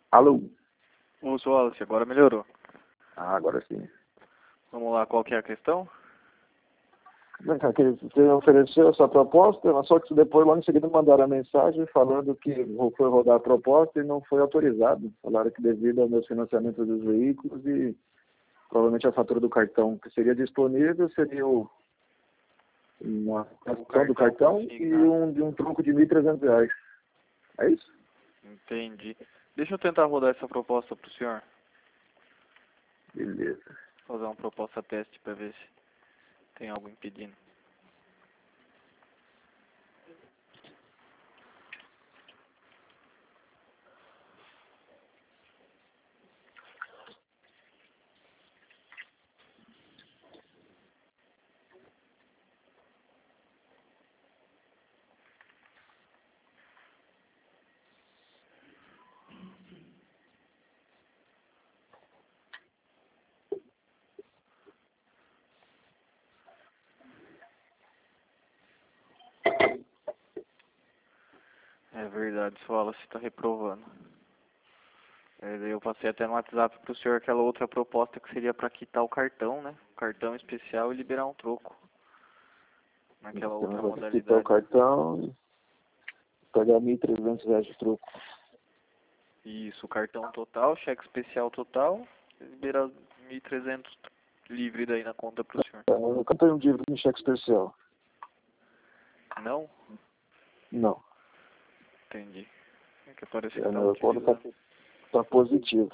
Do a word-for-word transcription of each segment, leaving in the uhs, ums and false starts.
Alô? Ô, seu Wallace, agora melhorou. Ah, agora sim. Vamos lá, qual que é a questão? Vem cá, que você ofereceu essa proposta, mas só que depois, logo em seguida, mandaram a mensagem falando que foi rodar a proposta e não foi autorizado. Falaram que devido ao meu financiamento dos veículos e provavelmente a fatura do cartão que seria disponível seria o, uma questão do cartão e um, de um troco de mil e trezentos reais. É isso? Entendi. Deixa eu tentar rodar essa proposta pro senhor. Beleza. Fazer uma proposta teste para ver se tem algo impedindo. É verdade, seu Wallace está reprovando. É, daí eu passei até no WhatsApp pro senhor aquela outra proposta que seria para quitar o cartão, né? O cartão especial e liberar um troco. Naquela Então, outra eu vou quitar o modalidade. cartão e pagar mil e trezentos reais de troco. Isso, cartão total, cheque especial total, libera mil e trezentos livre daí na conta pro senhor. Eu nunca tenho dívida em cheque especial. Não? Não. Entendi. É que apareceu É, que tá meu conta utilizando. tá, tá positivo.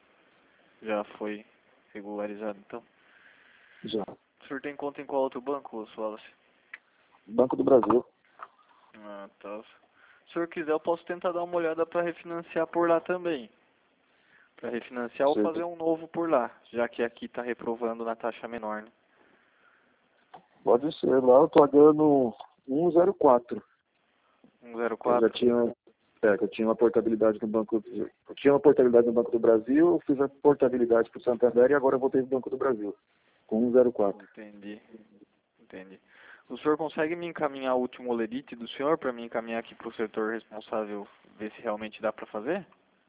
Já foi regularizado, então. Já. O senhor tem conta em qual outro banco, seu Wallace? Banco do Brasil. Ah, tá. Se o senhor quiser, eu posso tentar dar uma olhada para refinanciar por lá também. Para refinanciar ou Sim. fazer um novo por lá, já que aqui está reprovando na taxa menor, né? Pode ser. Lá eu tô pagando um zero quatro. um zero Eu já quatro? tinha, é, eu tinha uma portabilidade no Banco eu tinha uma portabilidade no Banco do Brasil, eu fiz a portabilidade para o Santander e agora eu voltei pro Banco do Brasil. Com um zero quatro. Entendi. Entendi. O senhor consegue me encaminhar o último olerite do senhor para me encaminhar aqui para o setor responsável ver se realmente dá para fazer?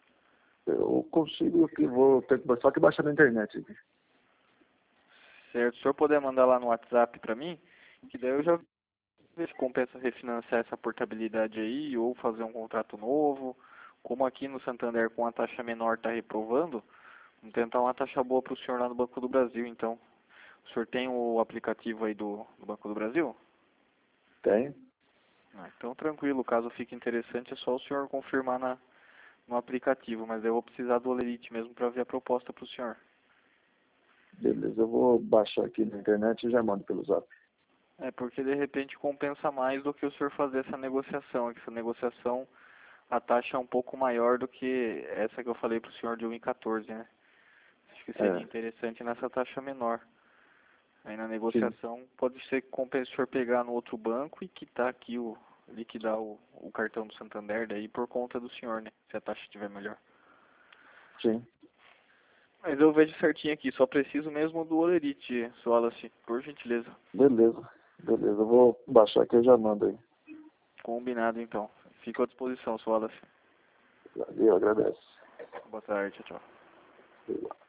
Eu consigo que vou ter que só que baixar na internet. Certo. Se o senhor puder mandar lá no WhatsApp para mim, que daí eu já ver se compensa refinanciar essa portabilidade aí ou fazer um contrato novo. Como aqui no Santander com a taxa menor está reprovando, vamos tentar uma taxa boa para o senhor lá no Banco do Brasil, então. O senhor tem o aplicativo aí do, do Banco do Brasil? Tem? Ah, então tranquilo, caso fique interessante é só o senhor confirmar na, no aplicativo, mas eu vou precisar do Olerite mesmo para ver a proposta para o senhor. Beleza, eu vou baixar aqui na internet e já mando pelo zap. É porque de repente compensa mais do que o senhor fazer essa negociação, essa negociação a taxa é um pouco maior do que essa que eu falei para o senhor de um e quatorze, né? Acho que seria É, interessante nessa taxa menor. Aí na sim. negociação pode ser que compense o senhor pegar no outro banco e quitar aqui o liquidar o, o cartão do Santander daí por conta do senhor, né? Se a taxa estiver melhor. Sim. Mas eu vejo certinho aqui, só preciso mesmo do Olerite, seu Wallace, por gentileza. Beleza. Beleza, eu vou baixar aqui e já mando aí. Combinado então. Fico à disposição, seu Wallace. Valeu, agradeço. Boa tarde, tchau. Obrigado.